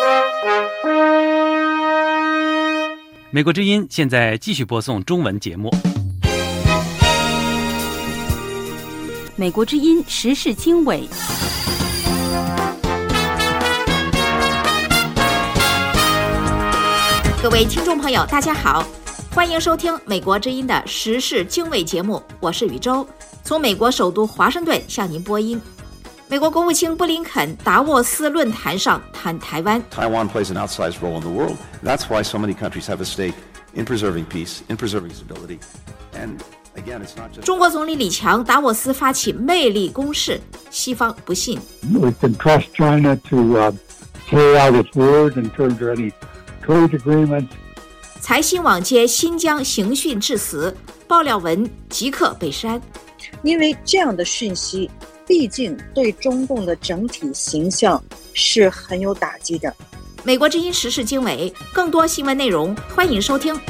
美国之音现在继续播送中文节目。 美国之音时事经纬， 各位听众朋友，大家好，欢迎收听美国之音的时事经纬节目，我是宇宙，从美国首都华盛顿向您播音。美国国务卿布林肯达沃斯论坛上谈台湾。 Taiwan plays an outsized role in the world. That's why so many countries have a stake in preserving peace, in preserving stability. And again, it's not just. 中国总理李强达沃斯发起魅力攻势，西方不信。 We can trust China to carry out its word in terms of any trade agreements. 财新网揭新疆刑讯致死，爆料文即刻被删。 因为这样的讯息毕竟对中共的整体形象是很有打击的。 美国之音时事经纬，更多新闻内容欢迎收听。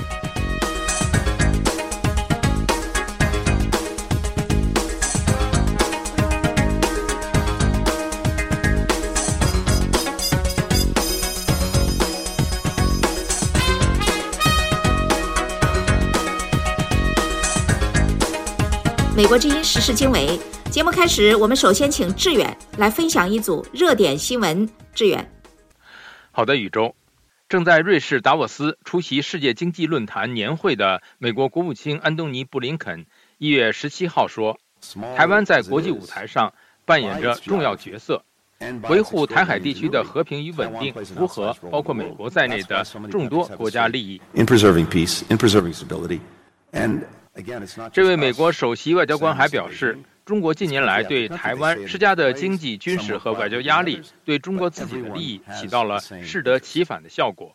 美国之音时事经纬节目开始，我们首先请志远来分享一组热点新闻。志远。 好的，宇宙。正在瑞士达沃斯出席世界经济论坛年会的美国国务卿安东尼·布林肯1月17号说，台湾在国际舞台上扮演着重要角色，维护台海地区的和平与稳定符合包括美国在内的众多国家利益。 In preserving peace, in preserving stability. And again, it's not just. 这位美国首席外交官还表示，中国近年来对台湾施加的经济、军事和外交压力，对中国自己的利益起到了适得其反的效果。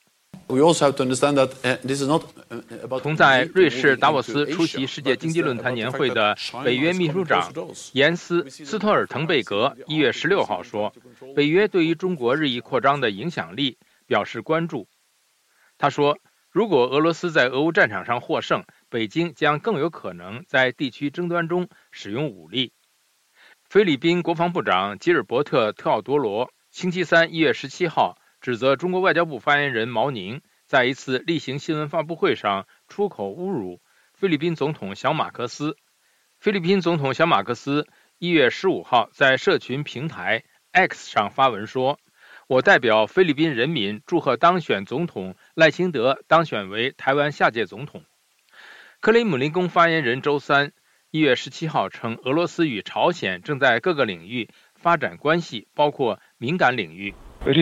同在瑞士达沃斯出席世界经济论坛年会的北约秘书长严斯·斯托尔滕贝格1月16号说，北约对于中国日益扩张的影响力表示关注。他说，如果俄罗斯在俄乌战场上获胜，北京将更有可能在地区争端中使用武力。菲律宾国防部长吉尔伯特·特奥多罗星期三1月17号指责中国外交部发言人毛宁在一次例行新闻发布会上出口侮辱菲律宾总统小马克思。菲律宾总统小马克思1月15号在社群平台 X 上发文说，我代表菲律宾人民祝贺当选总统赖清德当选为台湾下届总统。克里姆林宫发言人周三1月17号称，俄罗斯与朝鲜正在各个领域发展关系，包括敏感领域。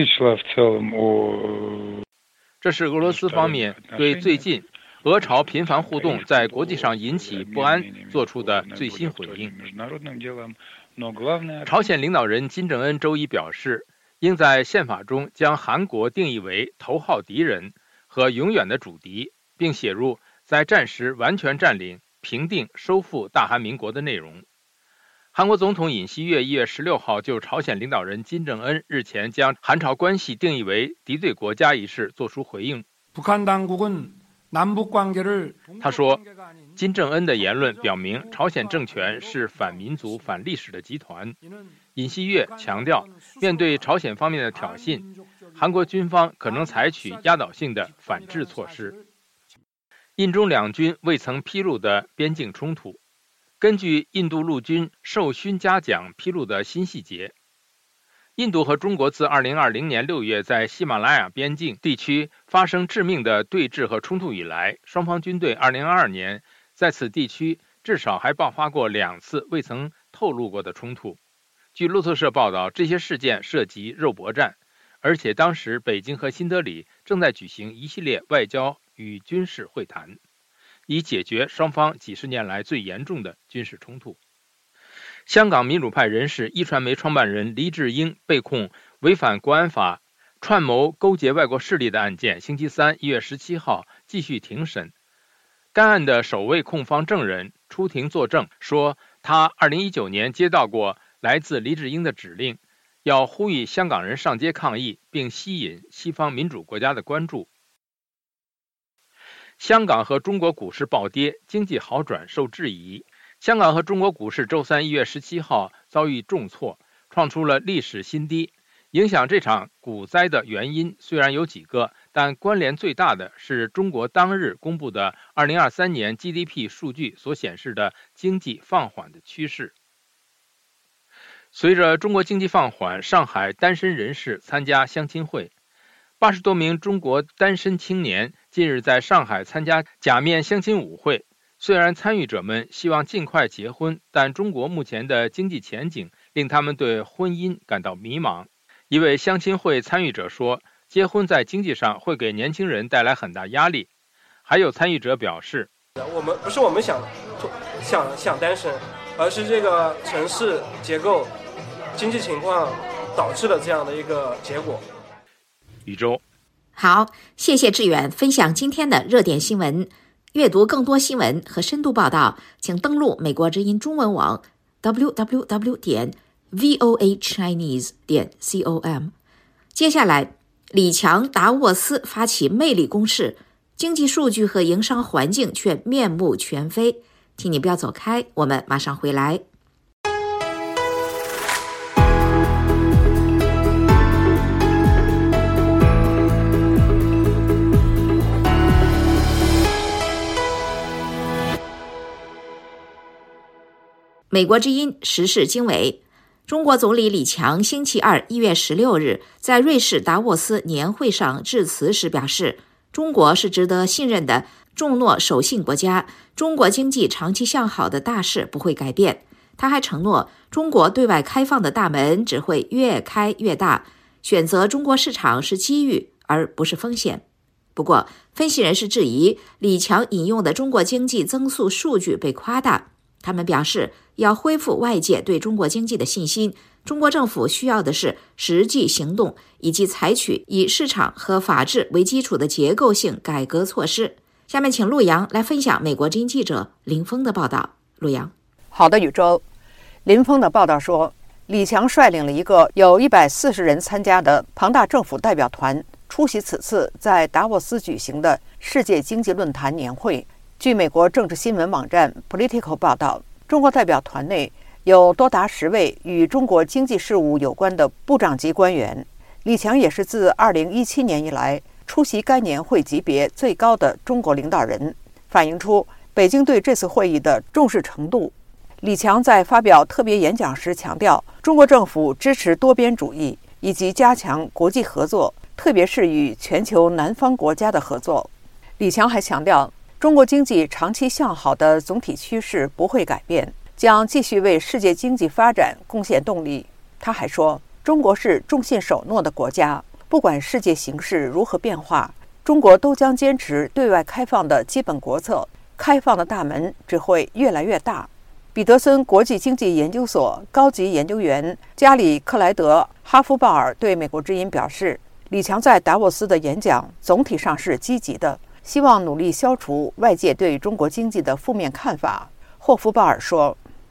这是俄罗斯方面对最近俄朝频繁互动在国际上引起不安做出的最新回应。朝鲜领导人金正恩周一表示，应在宪法中将韩国定义为头号敌人和永远的主敌，并写入在战时完全占领、平定、收复大韩民国的内容。韩国总统尹锡悦1月16号就朝鲜领导人金正恩日前将韩朝关系定义为敌对国家一事作出回应。他说，金正恩的言论表明朝鲜政权是反民族、反历史的集团。尹锡悦强调，面对朝鲜方面的挑衅，韩国军方可能采取压倒性的反制措施。印中两军未曾披露的边境冲突。根据印度陆军授勋嘉奖披露的新细节，印度和中国自2020年6月在喜马拉雅边境地区发生致命的对峙和冲突以来，双方军队2022年在此地区至少还爆发过2次未曾透露过的冲突。据路透社报道，这些事件涉及肉搏战，而且当时北京和新德里正在举行一系列外交与军事会谈，以解决双方几十年来最严重的军事冲突。香港民主派人士一传媒创办人黎智英被控违反国安法、串谋勾结外国势力的案件，星期三1月17号继续庭审。该案的首位控方证人出庭作证，说他2019年接到过来自黎智英的指令，要呼吁香港人上街抗议，并吸引西方民主国家的关注。香港和中国股市暴跌，经济好转受质疑。香港和中国股市周三1月17号遭遇重挫，创出了历史新低， 影响这场股灾的原因虽然有几个，但关联最大的是中国当日公布的2023年 GDP 数据所显示的经济放缓的趋势。随着中国经济放缓，上海单身人士参加相亲会。80多名中国单身青年近日在上海参加假面相亲舞会。虽然参与者们希望尽快结婚，但中国目前的经济前景令他们对婚姻感到迷茫。一位相亲会参与者说，结婚在经济上会给年轻人带来很大压力。还有参与者表示， 不是我们想单身，而是这个城市结构、经济情况导致了这样的一个结果。 宇宙， 好，谢谢志远分享今天的热点新闻。阅读更多新闻和深度报道，请登录美国之音中文网 www.voachinese.com。接下来，李强达沃斯发起魅力攻势，经济数据和营商环境却面目全非。请你不要走开，我们马上回来。美国之音时事经纬，中国总理李强星期二1月16日在瑞士达沃斯年会上致辞时表示，中国是值得信任的重诺守信国家，中国经济长期向好的大势不会改变。他还承诺，中国对外开放的大门只会越开越大，选择中国市场是机遇而不是风险。不过，分析人士质疑李强引用的中国经济增速数据被夸大。他们表示，要恢复外界对中国经济的信心，中国政府需要的是实际行动，以及采取以市场和法治为基础的结构性改革措施。下面请陆洋来分享美国之音记者林峰的报道。陆洋， 好的，宇宙。林峰的报道说，李强率领了一个有140人参加的庞大政府代表团出席此次在达沃斯举行的世界经济论坛年会。据美国政治新闻网站 Politico 报道，中国代表团内有多达10位与中国经济事务有关的部长级官员。李强也是自2017年以来出席该年会级别最高的中国领导人，反映出北京对这次会议的重视程度。李强在发表特别演讲时强调，中国政府支持多边主义以及加强国际合作，特别是与全球南方国家的合作。李强还强调，中国经济长期向好的总体趋势不会改变，将继续为世界经济发展贡献动力。他还说，中国是重信守诺的国家，不管世界形势如何变化，中国都将坚持对外开放的基本国策，开放的大门只会越来越大。彼得森国际经济研究所高级研究员加里克莱德·哈夫鲍尔对美国之音表示，李强在达沃斯的演讲总体上是积极的，希望努力消除外界对中国经济的负面看法。霍夫鲍尔说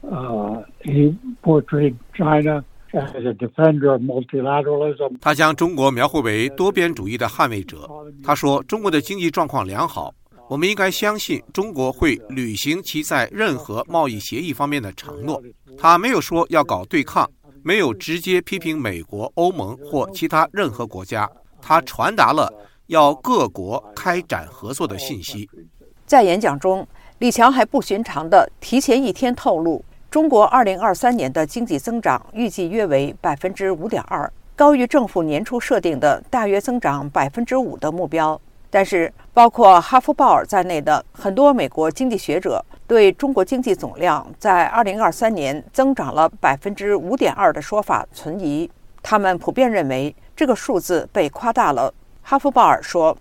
，He portrayed China as a defender of multilateralism. 他将中国描绘为多边主义的捍卫者。他说，中国的经济状况良好，我们应该相信中国会履行其在任何贸易协议方面的承诺。他没有说要搞对抗，没有直接批评美国、欧盟或其他任何国家。他传达了要各国开展合作的信息。 在演讲中，李强还不寻常地提前一天透露，中国2023年的经济增长预计约为 5.2%， 高于政府年初设定的大约增长 5% 的目标。但是，包括哈夫鲍尔在内的很多美国经济学者对中国经济总量在2023年增长了 5.2% 的说法存疑。他们普遍认为这个数字被夸大了。哈夫鲍尔说，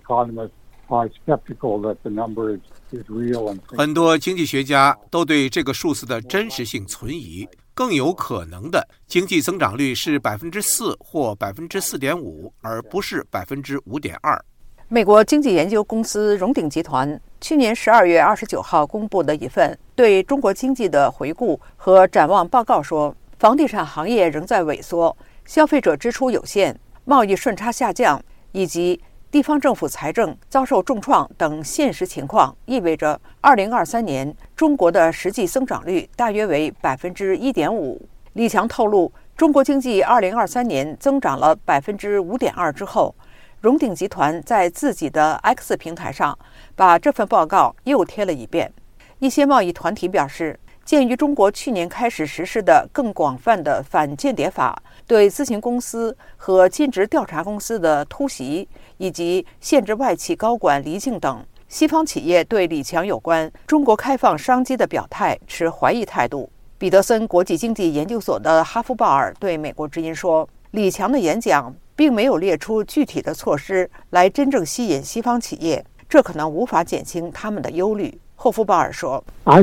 很多经济学家都对这个数字的真实性存疑，更有可能的经济增长率是 4% 或 4.5%， 而不是 5.2%。 美国经济研究公司荣鼎集团去年12月29号公布的一份对中国经济的回顾和展望报告说，房地产行业仍在萎缩，消费者支出有限，贸易顺差下降，以及地方政府财政遭受重创等现实情况，意味着2023年中国的实际增长率大约为 1.5%。李强透露， 中国经济2023年增长了 5.2% 之后，荣鼎集团在自己的 X 平台上把这份报告又贴了一遍。一些贸易团体表示，鉴于中国去年开始实施的更广泛的反间谍法、对咨询公司和尽职调查公司的突袭，以及限制外企高管离境等，西方企业对李强有关中国开放商机的表态持怀疑态度。彼得森国际经济研究所的哈夫鲍尔对美国之音说，李强的演讲并没有列出具体的措施来真正吸引西方企业，这可能无法减轻他们的忧虑。霍夫鲍尔说，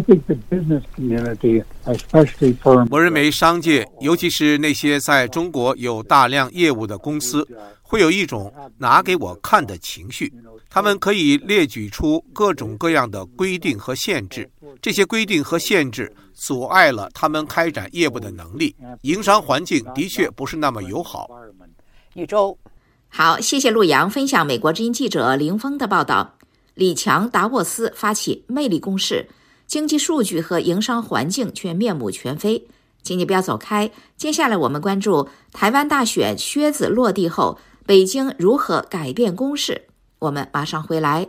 我认为商界，尤其是那些在中国有大量业务的公司，会有一种拿给我看的情绪。他们可以列举出各种各样的规定和限制，这些规定和限制阻碍了他们开展业务的能力，营商环境的确不是那么友好。 宇宙， 好，谢谢陆阳分享美国之音记者林峰的报道。李强达沃斯发起魅力攻势，经济数据和营商环境却面目全非。请你不要走开，接下来我们关注台湾大选靴子落地后，北京如何改变攻势。我们马上回来。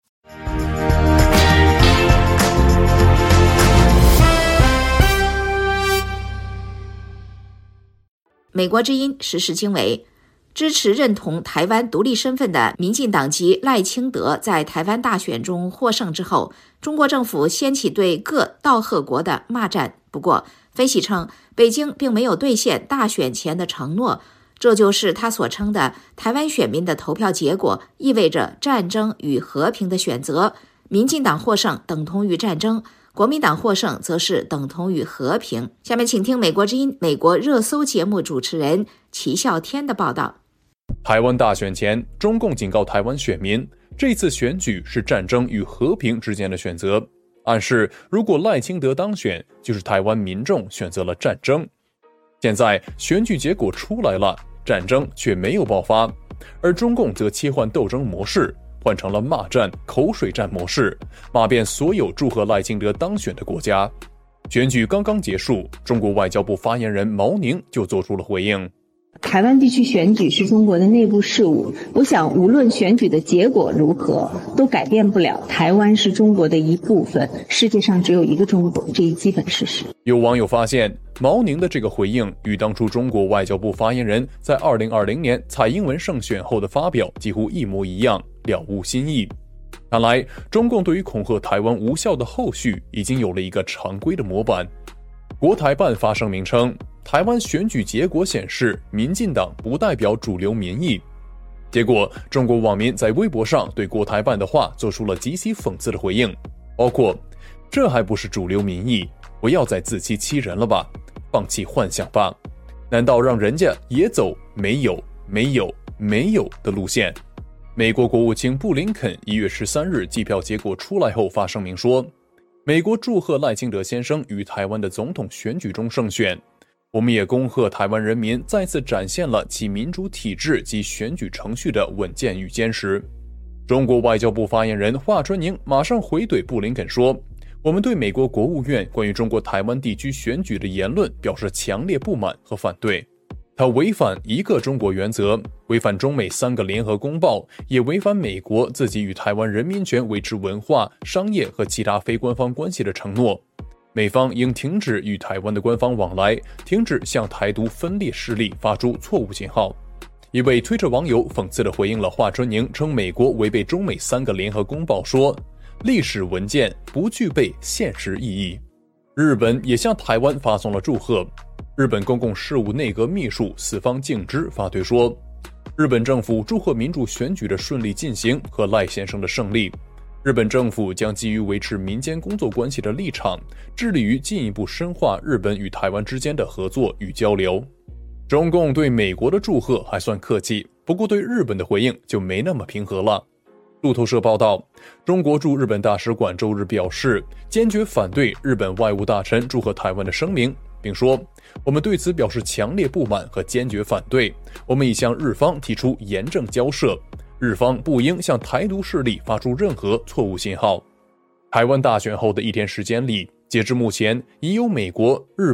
美国之音时事经纬，支持认同台湾独立身份的民进党籍赖清德在台湾大选中获胜之后，中国政府掀起对各道贺国的骂战。不过，分析称，北京并没有兑现大选前的承诺，这就是他所称的台湾选民的投票结果意味着战争与和平的选择。民进党获胜等同于战争，国民党获胜则是等同于和平。下面请听美国之音美国热搜节目主持人齐笑天的报道。 台湾大选前，中共警告台湾选民，这次选举是战争与和平之间的选择，暗示如果赖清德当选，就是台湾民众选择了战争。现在选举结果出来了，战争却没有爆发，而中共则切换斗争模式，换成了骂战、口水战模式，骂遍所有祝贺赖清德当选的国家。选举刚刚结束，中国外交部发言人毛宁就做出了回应。 台湾地区选举是中国的内部事务，我想无论选举的结果如何，都改变不了台湾是中国的一部分，世界上只有一个中国，这一基本事实。 有网友发现，毛宁的这个回应与当初中国外交部发言人在2020年蔡英文胜选后的发表几乎一模一样，了无新意。看来，中共对于恐吓台湾无效的后续已经有了一个常规的模板。国台办发声明称，台湾选举结果显示，民进党不代表主流民意。结果，中国网民在微博上对国台办的话做出了极其讽刺的回应，包括“这还不是主流民意，不要再自欺欺人了吧，放弃幻想吧，难道让人家也走没有的路线？”美国国务卿布林肯1月13日计票结果出来后发声明说，美国祝贺赖清德先生于台湾的总统选举中胜选，我们也恭贺台湾人民再次展现了其民主体制及选举程序的稳健与坚实。中国外交部发言人华春莹马上回怼布林肯说，我们对美国国务院关于中国台湾地区选举的言论表示强烈不满和反对。他违反一个中国原则，违反中美3个联合公报，也违反美国自己与台湾人民权维持文化、商业和其他非官方关系的承诺。美方应停止与台湾的官方往来，停止向台独分裂势力发出错误信号。一位推特网友讽刺地回应了华春莹称美国违背中美3个联合公报说，历史文件不具备现实意义。日本也向台湾发送了祝贺。日本公共事务内阁秘书四方敬之发推说，日本政府祝贺民主选举的顺利进行和赖先生的胜利。日本政府将基于维持民间工作关系的立场，致力于进一步深化日本与台湾之间的合作与交流。中共对美国的祝贺还算客气，不过对日本的回应就没那么平和了。路透社报道，中国驻日本大使馆周日表示，坚决反对日本外务大臣祝贺台湾的声明，并说，我们对此表示强烈不满和坚决反对，我们已向日方提出严正交涉，日方不应向台独势力发出任何错误信号。台湾大选后的1天时间里，截至目前，已有美国、日本、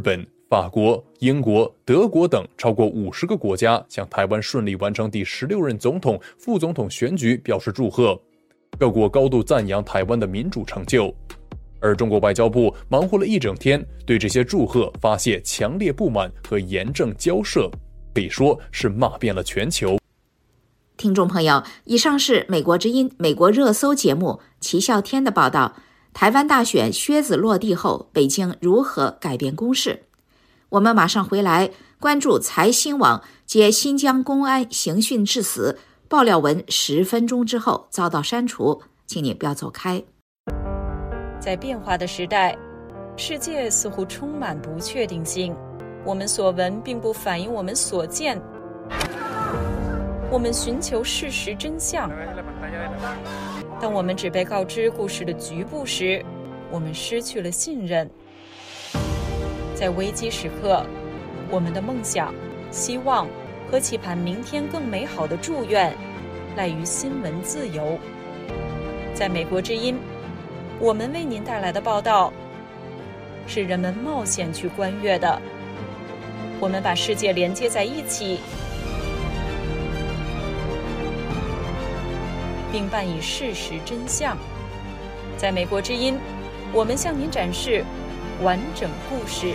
法国、英国、德国等超过50个国家向台湾顺利完成第16任总统、副总统选举表示祝贺，各国高度赞扬台湾的民主成就。而中国外交部忙活了一整天，对这些祝贺发泄强烈不满和严正交涉，可以说是骂遍了全球。 听众朋友，以上是美国之音美国热搜节目齐笑天的报道。台湾大选靴子落地后，北京如何改变攻势？我们马上回来关注财新网接新疆公安刑讯致死爆料文10分钟之后遭到删除，请你不要走开。 在变化的时代，世界似乎充满不确定性，我们所闻并不反映我们所见，我们寻求事实真相。当我们只被告知故事的局部时，我们失去了信任。在危机时刻，我们的梦想、希望和期盼明天更美好的祝愿赖于新闻自由。在美国之音，我们为您带来的报道是人们冒险去观阅的。我们把世界连接在一起，并伴以事实真相。在美国之音，我们向您展示完整故事。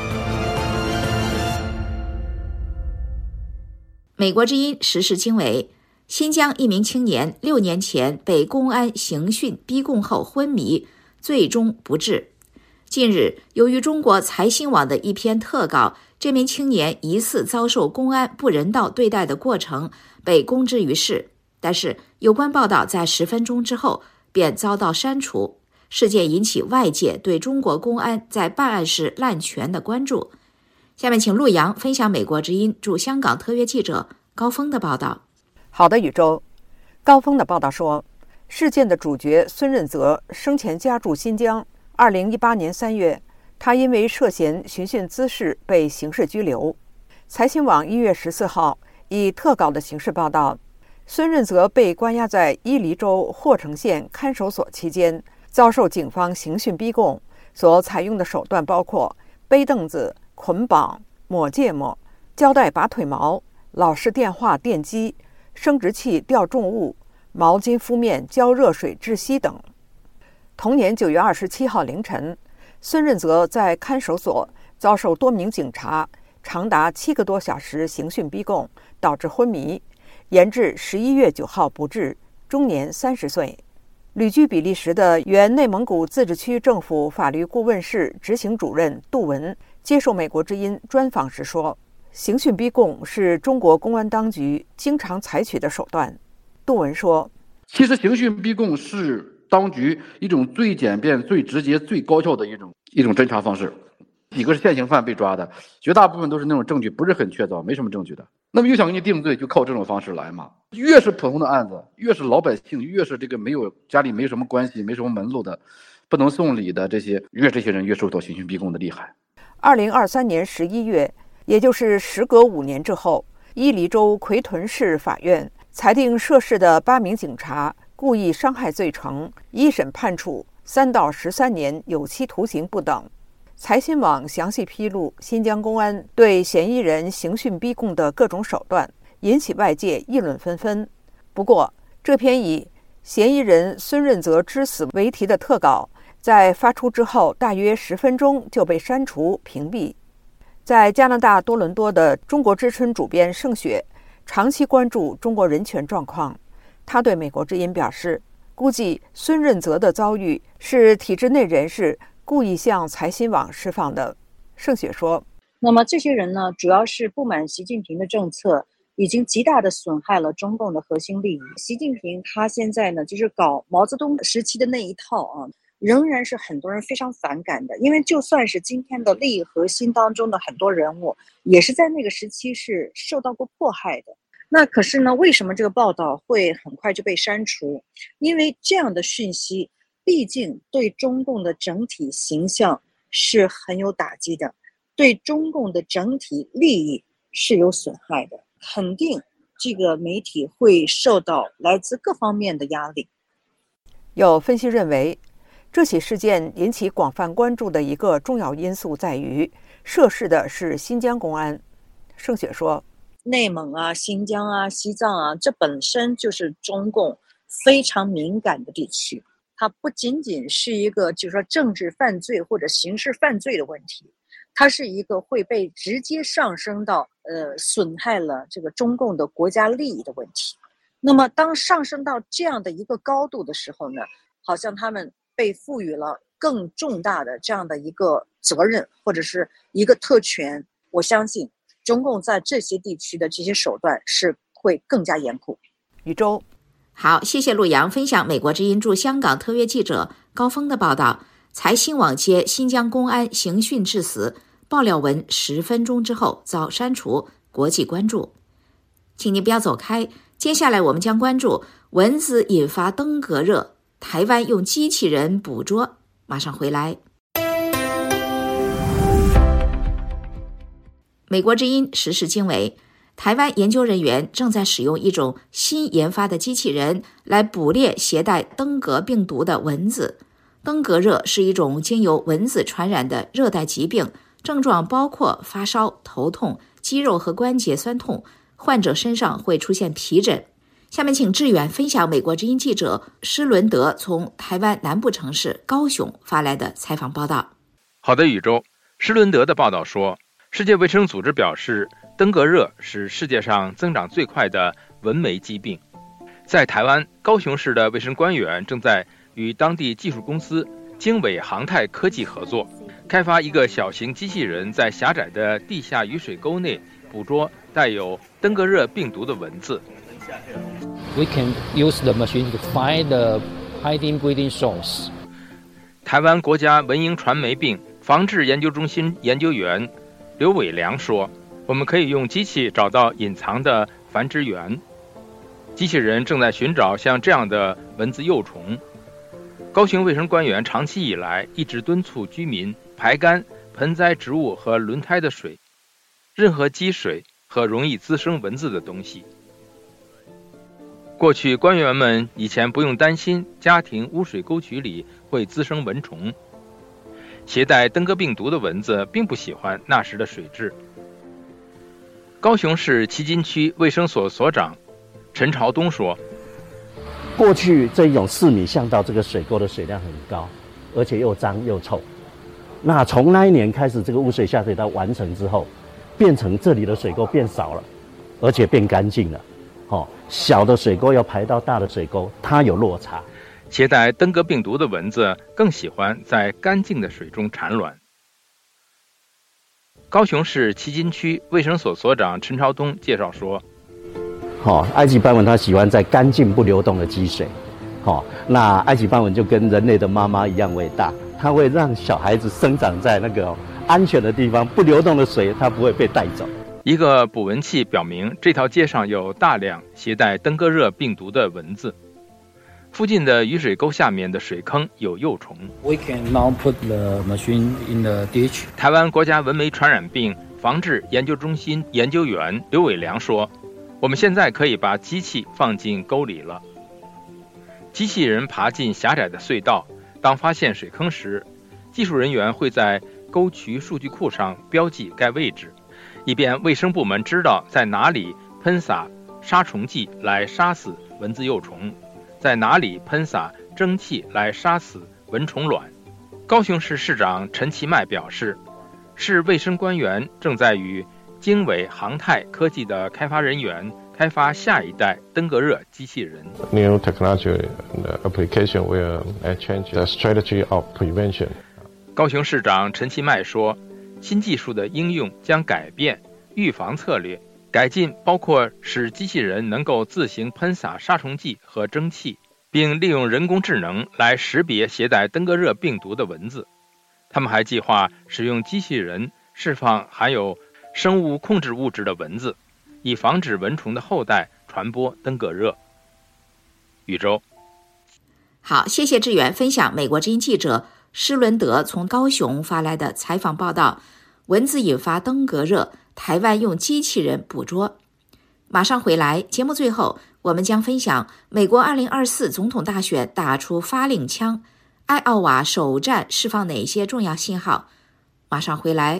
美国之音时事经纬：新疆一名青年6年前被公安刑讯逼供后昏迷，最终不治。近日，由于中国财新网的一篇特稿，这名青年疑似遭受公安不人道对待的过程被公之于世，但是有关报道在10分钟之后便遭到删除。事件引起外界对中国公安在办案时滥权的关注。下面请陆阳分享美国之音驻香港特约记者高峰的报道。 好的，宇宙。高峰的报道说，事件的主角孙任泽生前家住新疆。2018年3月，他因为涉嫌寻衅滋事被刑事拘留。财新网1月14号以特稿的形式报道，孙任泽被关押在伊犁州霍城县看守所期间，遭受警方刑讯逼供，所采用的手段包括背凳子、捆绑、抹芥末、胶带拔腿毛、老式电话电击、生殖器吊重物、毛巾敷面浇热水窒息等。同年9月27号凌晨，孙任泽在看守所遭受多名警察长达7个多小时刑讯逼供，导致昏迷，延至11月9号不治，终年30岁。旅居比利时的原内蒙古自治区政府法律顾问室执行主任杜文接受美国之音专访时说，刑讯逼供是中国公安当局经常采取的手段。杜文说， 其实刑讯逼供是当局一种最简便、最直接、最高效的一种侦查方式。几个是现行犯被抓的，绝大部分都是那种证据不是很确凿，没什么证据的。那么又想给你定罪，就靠这种方式来嘛。越是普通的案子，越是老百姓，越是这个家里没什么关系、没什么门路的、不能送礼的这些人越受到刑讯逼供的厉害。 2023年11月，也就是时隔5年之后，伊犁州奎屯市法院裁定涉事的8名警察故意伤害罪成，一审判处3到13年有期徒刑不等。财新网详细披露新疆公安对嫌疑人刑讯逼供的各种手段，引起外界议论纷纷。不过，这篇以嫌疑人孙任泽之死为题的特稿，在发出之后大约10分钟就被删除屏蔽。在加拿大多伦多的中国之春主编盛雪长期关注中国人权状况，他对美国之音表示，估计孙任泽的遭遇是体制内人士故意向财新网释放的。盛雪说， 那么这些人呢，主要是不满习近平的政策，已经极大的损害了中共的核心利益。习近平他现在呢，就是搞毛泽东时期的那一套啊，仍然是很多人非常反感的。因为就算是今天的利益核心当中的很多人物，也是在那个时期是受到过迫害的。那可是呢，为什么这个报道会很快就被删除？因为这样的讯息毕竟对中共的整体形象是很有打击的，对中共的整体利益是有损害的，肯定这个媒体会受到来自各方面的压力。 有分析认为， 这起事件引起广泛关注的一个重要因素在于，涉事的是新疆公安。盛雪说， 内蒙啊、新疆啊、西藏啊，这本身就是中共非常敏感的地区，它不仅仅是一个就是说政治犯罪或者刑事犯罪的问题，它是一个会被直接上升到损害了这个中共的国家利益的问题。那么当上升到这样的一个高度的时候呢，好像他们被赋予了更重大的这样的一个责任或者是一个特权。我相信中共在这些地区的这些手段是会更加严酷。 宇宙， 好，谢谢陆阳分享美国之音驻香港特约记者高峰的报道。财新网揭新疆公安刑讯致死，爆料文10分钟之后遭删除，国际关注。请您不要走开，接下来我们将关注蚊子引发登革热，台湾用机器人捕捉。马上回来。美国之音时事经纬，台湾研究人员正在使用一种新研发的机器人来捕猎携带登革病毒的蚊子。登革热是一种经由蚊子传染的热带疾病，症状包括发烧、头痛、肌肉和关节酸痛，患者身上会出现皮疹。下面请志远分享美国之音记者施伦德从台湾南部城市高雄发来的采访报道。 好的，宇宙。施伦德的报道说，世界卫生组织表示，登革热是世界上增长最快的蚊媒疾病。在台湾高雄市的卫生官员正在与当地技术公司经纬航太科技合作，开发一个小型机器人，在狭窄的地下雨水沟内捕捉带有登革热病毒的蚊子。 We can use the machine to find the hiding breeding source. 台湾国家蚊蝇传媒病防治研究中心研究员刘伟良说，我们可以用机器找到隐藏的繁殖源。机器人正在寻找像这样的蚊子幼虫。高雄卫生官员长期以来一直敦促居民排干盆栽植物和轮胎的水，任何积水和容易滋生蚊子的东西。过去官员们以前不用担心家庭污水沟渠里会滋生蚊虫。携带登革病毒的蚊子并不喜欢那时的水质。高雄市旗津区卫生所所长陈朝东说， 过去这种4米巷道这个水沟的水量很高，而且又脏又臭。那从那一年开始，这个污水下水道完成之后，变成这里的水沟变少了，而且变干净了。小的水沟要排到大的水沟，它有落差。 携带登革病毒的蚊子更喜欢在干净的水中产卵。高雄市旗津区卫生所所长陈朝东介绍说， 埃及斑蚊它喜欢在干净不流动的积水。那埃及斑蚊就跟人类的妈妈一样伟大，它会让小孩子生长在那个安全的地方，不流动的水它不会被带走。 一个捕蚊器表明，这条街上有大量携带登革热病毒的蚊子。附近的雨水沟下面的水坑有幼虫。 We can now put the machine in the ditch. 台湾国家蚊媒传染病防治研究中心研究员刘伟良说，我们现在可以把机器放进沟里了。机器人爬进狭窄的隧道，当发现水坑时，技术人员会在沟渠数据库上标记该位置，以便卫生部门知道在哪里喷洒杀虫剂来杀死蚊子幼虫，在哪里喷洒蒸汽来杀死蚊虫卵。高雄市市长陈其迈表示，市卫生官员正在与经纬航太科技的开发人员开发下一代登革热机器人。 New technology application will change the strategy of prevention. 高雄市长陈其迈说，新技术的应用将改变预防策略，改进包括使机器人能够自行喷洒杀虫剂和蒸汽，并利用人工智能来识别携带登革热病毒的蚊子。他们还计划使用机器人释放含有生物控制物质的蚊子，以防止蚊虫的后代传播登革热。宇宙， 好，谢谢志远分享美国之音记者施伦德从高雄发来的采访报道，蚊子引发登革热，台湾用机器人捕捉。马上回来，节目最后我们将分享美国2024总统大选打出发令枪， 艾奥瓦首战释放哪些重要信号？马上回来。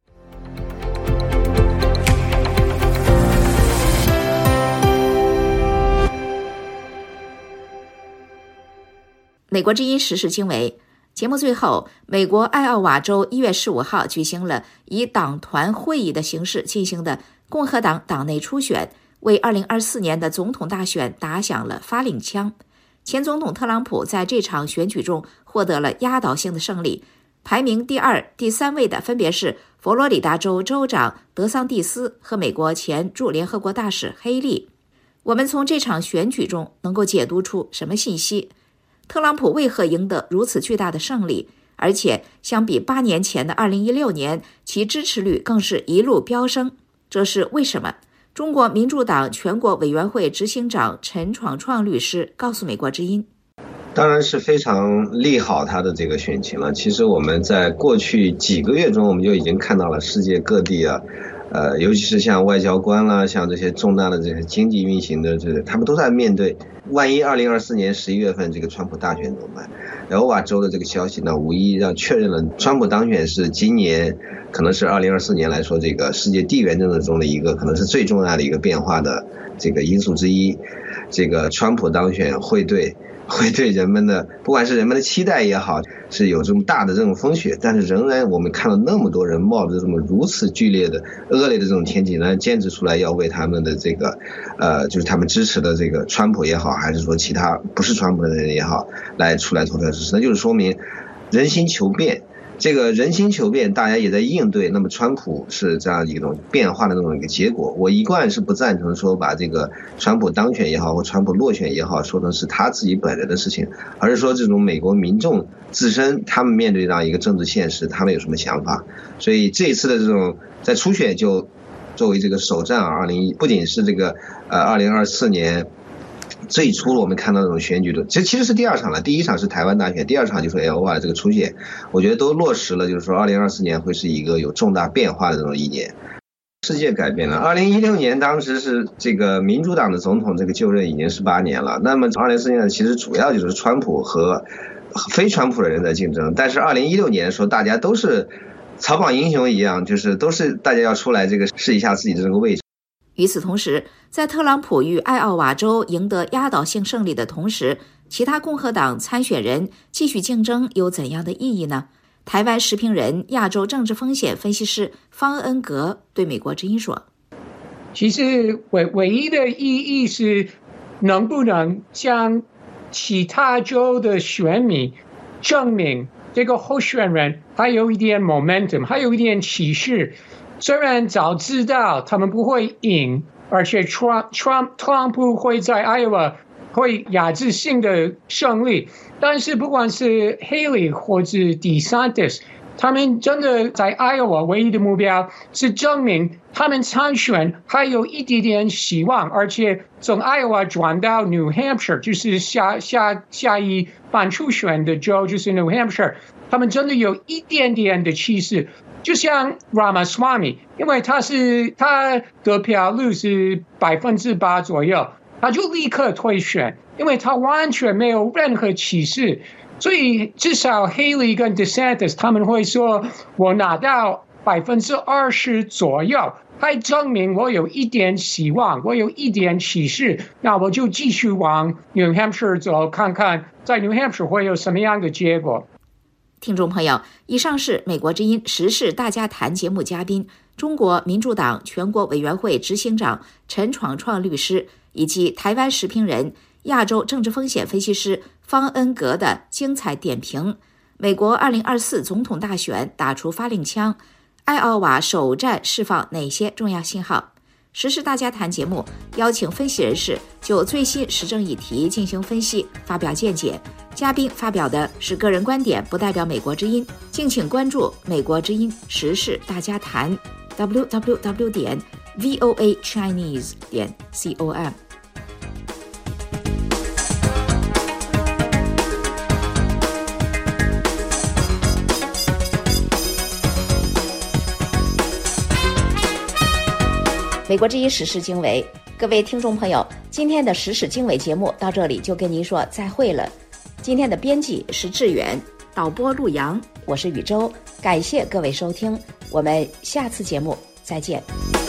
美国之音时事经纬节目最后，美国艾奥瓦州1月15号举行了以党团会议的形式进行的共和党党内初选，为2024年的总统大选打响了发令枪。前总统特朗普在这场选举中获得了压倒性的胜利，排名第2、第3位的分别是佛罗里达州州长德桑蒂斯和美国前驻联合国大使黑利。我们从这场选举中能够解读出什么信息？特朗普为何赢得如此巨大的胜利？而且相比8年前的2016年，其支持率更是一路飙升，这是为什么？中国民主党全国委员会执行长陈闯创律师告诉美国之音， 当然是非常利好他的这个选情了。其实我们在过去几个月中，我们就已经看到了世界各地啊，尤其是像外交官啦，像这些重大的这些经济运行的他们都在面对，万一2024年11月份这个川普大选怎么办？艾奥瓦州的这个消息呢，无疑让确认了川普当选是今年，可能是2024年来说这个世界地缘政治中的一个可能是最重要的一个变化的这个因素之一。这个川普当选会对人们的，不管是人们的期待也好，是有这么大的这种风雪，但是仍然我们看到那么多人冒着这么如此剧烈的恶劣的这种天气，仍然坚持出来要为他们的这个就是他们支持的这个川普也好，还是说其他不是川普的人也好，来出来投票支持，那就是说明人心求变。这个人心求变，大家也在应对。那么川普是这样一种变化的那种一个结果。我一贯是不赞成说把这个川普当选也好，或川普落选也好，说成是他自己本人的事情，而是说这种美国民众自身，他们面对这样一个政治现实，他们有什么想法。所以这一次的这种在初选就作为这个首战啊，不仅是这个2024年。最初我们看到这种选举的，其实是第2场了。第1场是台湾大选，第2场就是艾奥瓦这个初选，我觉得都落实了，就是说2024年会是一个有重大变化的这种一年。世界改变了。2016年当时是这个民主党的总统这个就任已经18年了，那么2024年其实主要就是川普和非川普的人在竞争，但是2016年的时候大家都是草莽英雄一样，就是都是大家要出来这个试一下自己的这个位置。 与此同时，在特朗普与艾奥瓦州赢得压倒性胜利的同时，其他共和党参选人继续竞争有怎样的意义呢？台湾时评人、亚洲政治风险分析师方恩格对美国之音说：“ 其实唯一的意义是能不能向其他州的选民证明这个候选人还有一点 momentum， 还有一点气势。虽然早知道他们不会赢，而且特朗普会在 Iowa 会压制性的胜利，但是不管是 Haley 或者 DeSantis， 他们真的在 Iowa 唯一的目标是证明他们参选还有一点点希望，而且从 Iowa 转到 New Hampshire， 就是下一半初选的州就是 New Hampshire， 他们真的有一点点的气势。就像 Ramaswamy， 因为他得票率是8%左右，他就立刻退选，因为他完全没有任何气势。所以至少 Haley 跟 DeSantis 他们会说，我拿到20%左右，还证明我有一点希望，我有一点气势，那我就继续往 New Hampshire 走，看看在 New Hampshire 会有什么样的结果。 听众朋友，以上是美国之音时事大家谈节目嘉宾，中国民主党全国委员会执行长陈闯创律师以及台湾时评人、亚洲政治风险分析师方恩格的精彩点评。美国2024总统大选打出发令枪，艾奥瓦首战释放哪些重要信号？时事大家谈节目邀请分析人士就最新时政议题进行分析，发表见解。嘉宾发表的是个人观点，不代表美国之音。敬请关注美国之音时事大家谈 www.voachinese.com。美国之音时事经纬，各位听众朋友，今天的时事经纬节目到这里就跟您说再会了。 今天的编辑是志远，导播陆阳，我是宇宙，感谢各位收听，我们下次节目再见。